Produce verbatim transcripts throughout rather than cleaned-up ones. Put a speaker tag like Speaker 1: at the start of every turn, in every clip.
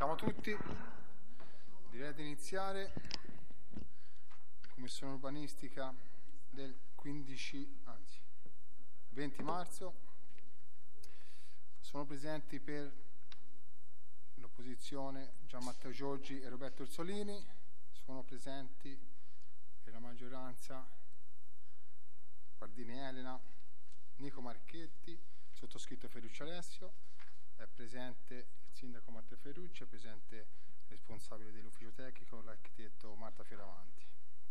Speaker 1: Siamo tutti, direi di iniziare. Commissione urbanistica del quindici, anzi venti marzo. Sono presenti per l'opposizione Gian Matteo Giorgi e Roberto Orsolini. Sono presenti per la maggioranza Guardini Elena, Nico Marchetti, sottoscritto Ferruccio Alessio. È presente il sindaco Matteo Ferrucci, è presente il responsabile dell'ufficio tecnico, l'architetto Marta Fioravanti.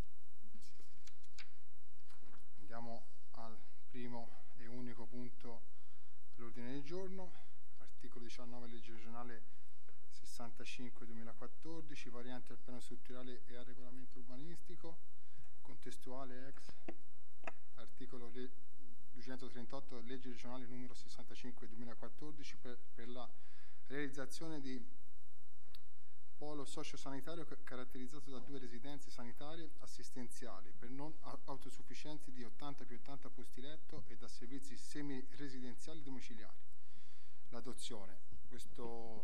Speaker 1: Andiamo al primo e unico punto dell'ordine del giorno, articolo diciannove legge regionale sessantacinque duemilaquattordici, variante al piano strutturale e al regolamento urbanistico, contestuale ex articolo le duecentotrentotto legge regionale numero sessantacinque duemilaquattordici per, per la realizzazione di polo sociosanitario caratterizzato da due residenze sanitarie assistenziali per non autosufficienti di ottanta più ottanta posti letto e da servizi semi-residenziali domiciliari. L'adozione. Questo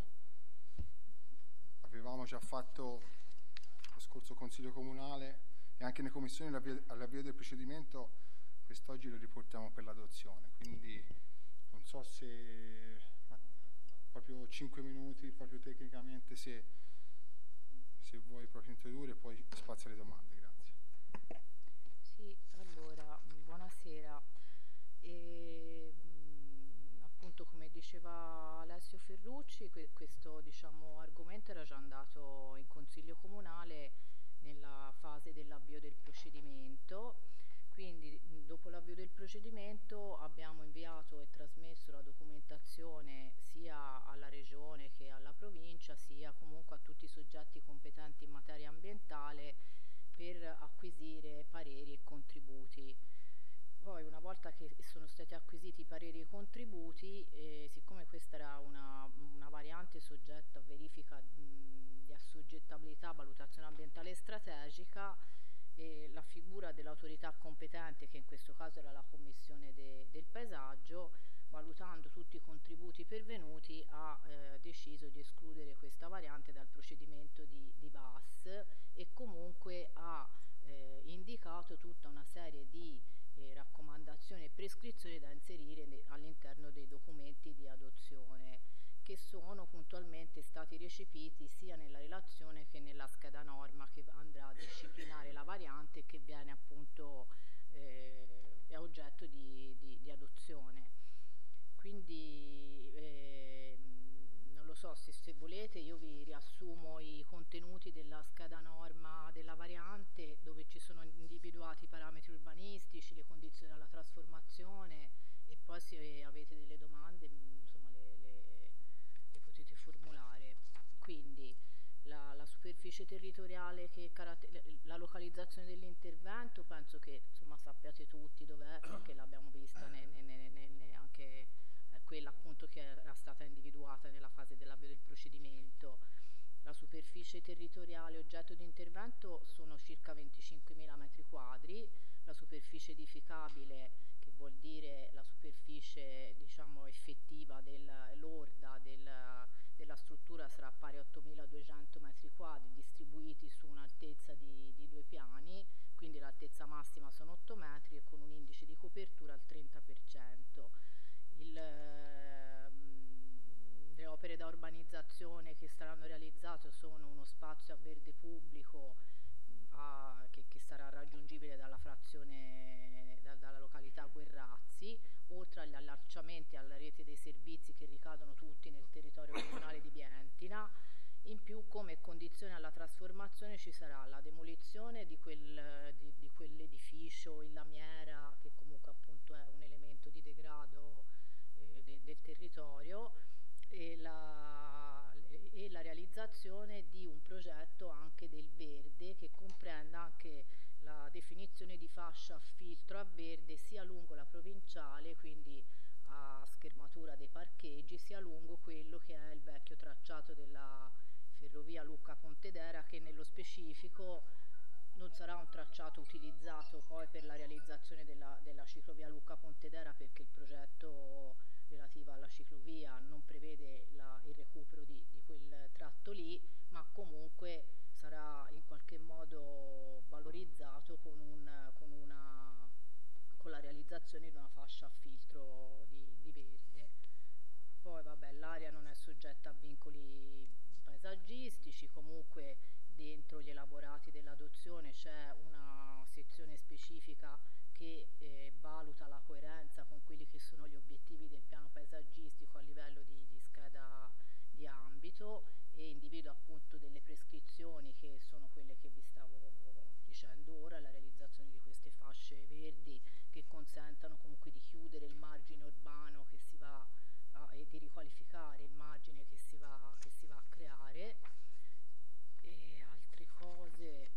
Speaker 1: avevamo già fatto lo scorso Consiglio Comunale e anche nelle commissioni all'avvio del procedimento. Quest'oggi lo riportiamo per l'adozione, quindi non so se ma proprio cinque minuti, proprio tecnicamente, se, se vuoi proprio introdurre, poi spazio alle domande. Grazie.
Speaker 2: Sì, allora, buonasera. E, appunto, come diceva Alessio Ferrucci, que questo diciamo, argomento era già andato in Consiglio Comunale nella fase dell'avvio del procedimento. Quindi dopo l'avvio del procedimento abbiamo inviato e trasmesso la documentazione sia alla Regione che alla Provincia, sia comunque a tutti i soggetti competenti in materia ambientale per acquisire pareri e contributi. Poi una volta che sono stati acquisiti i pareri e i contributi, eh, siccome questa era una, una variante soggetta a verifica mh, di assoggettabilità, valutazione ambientale e strategica, e la figura dell'autorità competente, che in questo caso era la Commissione de, del Paesaggio, valutando tutti i contributi pervenuti, ha eh, deciso di escludere questa variante dal procedimento di, di V A S e comunque ha eh, indicato tutta una serie di eh, raccomandazioni e prescrizioni da inserire all'interno dei documenti di adozione, che sono puntualmente stati recepiti sia nella relazione che nella scheda norma che andrà a disciplinare la variante che viene appunto eh, è oggetto di, di, di adozione. Quindi eh, non lo so, se, se volete io vi riassumo i contenuti della scheda norma della variante, dove ci sono individuati i parametri urbanistici, le condizioni della trasformazione, e poi se avete delle domande insomma le, le potete formulare. Quindi la, la superficie territoriale, che la localizzazione dell'intervento, penso che insomma sappiate tutti dov'è, perché l'abbiamo vista ne, ne, ne, ne, anche eh, quella appunto che era stata individuata nella fase dell'avvio del procedimento. La superficie territoriale oggetto di intervento sono circa venticinquemila metri quadri, la superficie edificabile, che vuol dire la superficie diciamo effettiva del, lorda del, della struttura, sarà pari a ottomiladuecento metri quadri distribuiti su un'altezza di, di due piani, quindi l'altezza massima sono otto metri e con un indice di copertura al trenta per cento. Il, le opere da urbanizzazione che saranno realizzate sono uno spazio a verde pubblico a, che, che sarà raggiungibile dalla frazione da, dalla località Guerrazzi, oltre agli allacciamenti alla rete dei servizi che ricadono tutti nel territorio comunale di Bientina. In più, come condizione alla trasformazione, ci sarà la demolizione di, quel, di, di quell'edificio in lamiera, che comunque appunto è un elemento di degrado eh, de, del territorio, e la, e la realizzazione di un progetto anche del verde, che comprenda anche la definizione di fascia a filtro a verde sia lungo la provinciale, quindi a schermatura dei parcheggi, sia lungo quello che è il vecchio tracciato della ferrovia Lucca-Pontedera, che nello specifico non sarà un tracciato utilizzato poi per la realizzazione della, della ciclovia Lucca-Pontedera, perché il progetto relativa alla ciclovia non prevede la, il recupero di, di quel tratto lì, ma comunque sarà in qualche modo valorizzato con, un, con, una, con la realizzazione di una fascia a filtro di, di verde. Poi vabbè, l'area non è soggetta a vincoli paesaggistici, comunque dentro gli elaborati dell'adozione c'è una sezione specifica che eh, valuta la coerenza con quelli che sono gli obiettivi del piano paesaggistico a livello di, di scheda di ambito e individua appunto delle prescrizioni che sono quelle che vi stavo dicendo ora, la realizzazione di queste fasce verdi che consentano comunque di chiudere il margine urbano che si va a, e di riqualificare il margine che si va, che si va a creare. E altre cose,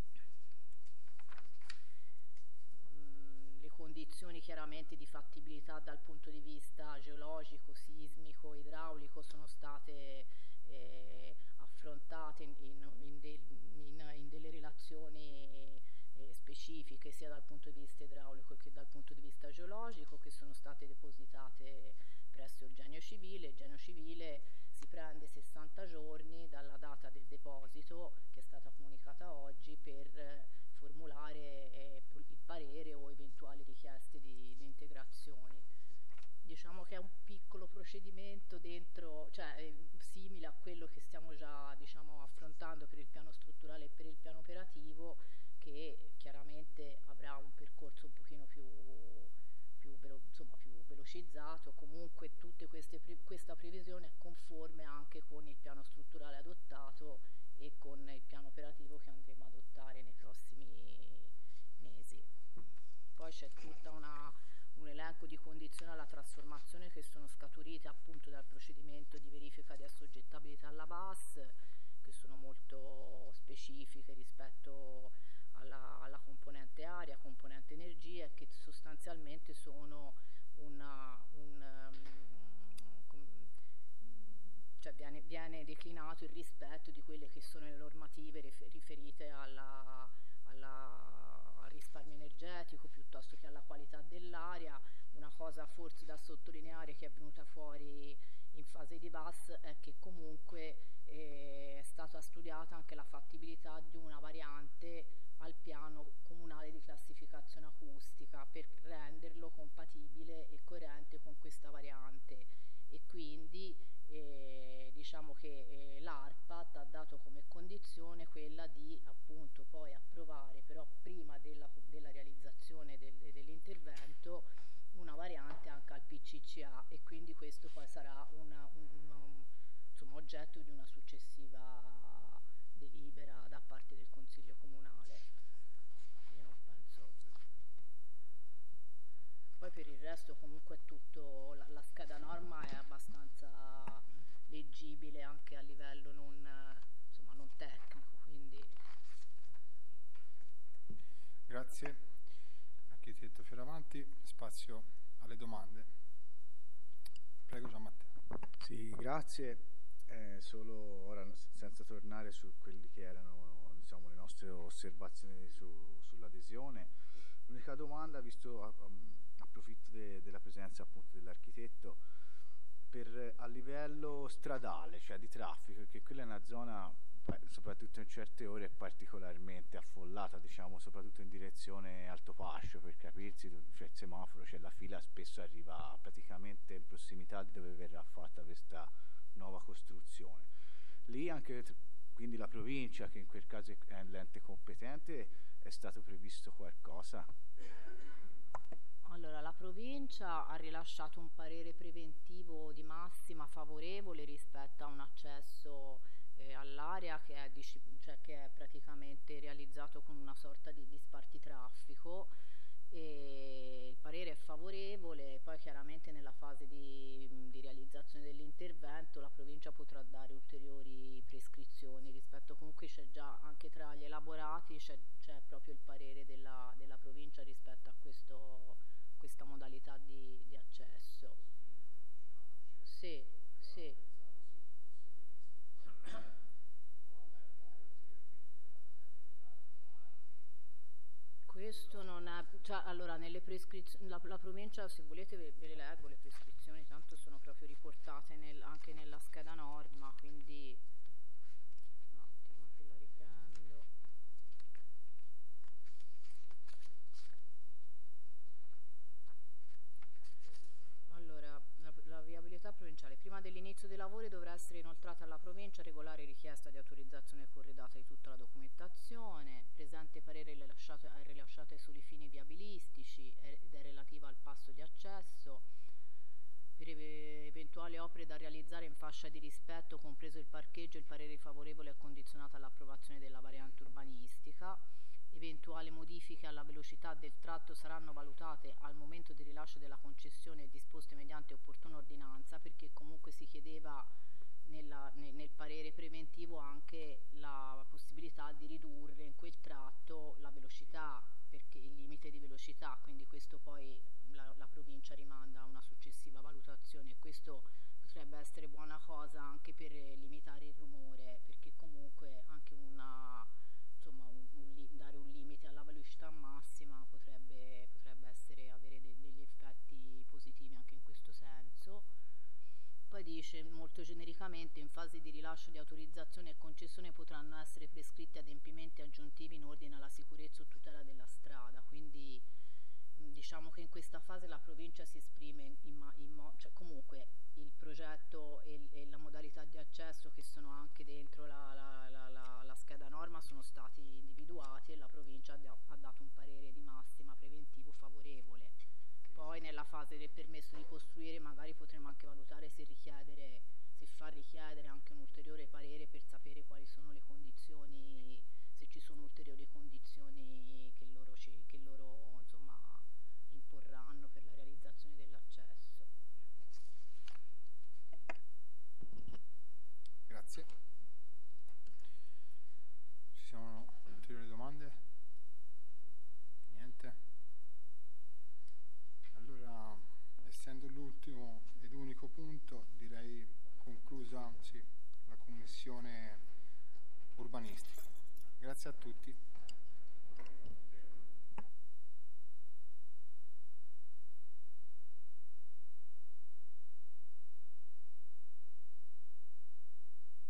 Speaker 2: mh, le condizioni chiaramente di fattibilità dal punto di vista geologico, sismico, idraulico sono state eh, affrontate in, in, in, de, in, in delle relazioni eh, specifiche sia dal punto di vista idraulico che dal punto di vista geologico, che sono state depositate presso il Genio Civile. Il Genio Civile si prende sessanta giorni dalla data del deposito, che è stata comunicata oggi, per eh, formulare eh, il parere o eventuali richieste di, di integrazioni. Diciamo che è un piccolo procedimento dentro, cioè eh, simile a quello che stiamo già diciamo, affrontando per il piano strutturale e per il piano operativo, che chiaramente avrà un percorso un pochino più Più, velo, insomma, più velocizzato. Comunque tutte queste pre questa previsione è conforme anche con il piano strutturale adottato e con il piano operativo che andremo ad adottare nei prossimi mesi. Poi c'è tutta una, un elenco di condizioni alla trasformazione che sono scaturite appunto dal procedimento di verifica di assoggettabilità alla V A S, che sono molto specifiche rispetto alla, alla componente aria, componente energia, e che sostanzialmente sono una, un, um, cioè viene, viene declinato il rispetto di quelle che sono le normative riferite alla, alla, al risparmio energetico piuttosto che alla qualità dell'aria. Una cosa forse da sottolineare che è venuta fuori in fase di V A S è che comunque eh, è stata studiata anche la fattibilità di una variante al piano comunale di classificazione acustica per renderlo compatibile e coerente con questa variante, e quindi eh, diciamo che eh, l'ARPAT ha dato come condizione quella di appunto poi approvare, però prima della, della realizzazione del, dell'intervento, una variante anche al P C C A, e quindi questo poi sarà una, un, un, insomma, oggetto di una successiva delibera da parte del Consiglio Comunale. Io non penso. Poi per il resto comunque è tutto, la, la scheda norma è abbastanza leggibile anche a livello non, insomma, non tecnico, quindi.
Speaker 1: Grazie. Architetto Fioravanti, spazio alle domande. Prego Gian Matteo.
Speaker 3: Sì, grazie. Eh, solo ora, senza tornare su quelli che erano diciamo, le nostre osservazioni su, sull'adesione, l'unica domanda, visto um, approfitto de, della presenza appunto dell'architetto, per a livello stradale, cioè di traffico, perché quella è una zona soprattutto in certe ore è particolarmente affollata, diciamo soprattutto in direzione Altopascio, per capirsi, c'è il semaforo, c'è la fila, spesso arriva praticamente in prossimità di dove verrà fatta questa nuova costruzione. Lì anche quindi la provincia, che in quel caso è l'ente competente, è stato previsto qualcosa?
Speaker 2: Allora, la provincia ha rilasciato un parere preventivo di massima favorevole rispetto a un accesso eh, all'area che è, cioè, che è praticamente realizzato con una sorta di, di spartitraffico. E il parere è favorevole, poi chiaramente nella fase di, di realizzazione dell'intervento la provincia potrà dare ulteriori prescrizioni rispetto, comunque c'è già anche tra gli elaborati c'è, c'è proprio il parere della, della provincia rispetto a questo, questa modalità di, di accesso. Sì, sì. questo non è, cioè, allora nelle prescrizioni, la, la provincia, se volete ve, ve le leggo le prescrizioni, tanto sono proprio riportate nel, anche nella scheda norma, quindi un attimo che la riprendo. Allora, la, la viabilità provinciale. Prima dell'inizio dei lavori dovrà essere inoltrata alla provincia regolare richiesta di autorizzazione corredata di tutta la documentazione. Presente parere rilasciato, è rilasciato ai soli fini viabilistici ed è relativa al passo di accesso. Per eventuali opere da realizzare in fascia di rispetto, compreso il parcheggio, il parere favorevole è condizionato all'approvazione della variante urbanistica. Eventuali modifiche alla velocità del tratto saranno valutate al momento di rilascio della concessione e disposte mediante opportuna ordinanza, perché comunque si chiedeva nella, nel, nel parere preventivo anche la possibilità di ridurre in quel tratto la velocità, perché il limite di velocità, quindi questo poi la, la provincia rimanda a una successiva valutazione, e questo potrebbe essere buona cosa anche per limitare il rumore, perché comunque anche una, insomma, un, un, dare un limite alla velocità massima potrebbe, potrebbe essere, avere de, degli effetti positivi anche in questo senso. Poi dice molto genericamente: in fase di rilascio di autorizzazione e concessione potranno essere prescritti adempimenti aggiuntivi in ordine alla sicurezza o tutela della strada, quindi diciamo che in questa fase la provincia si esprime in, in mo- cioè comunque il progetto e, e la modalità di accesso, che sono anche dentro la, la, la, la, la scheda norma, sono stati individuati, e la provincia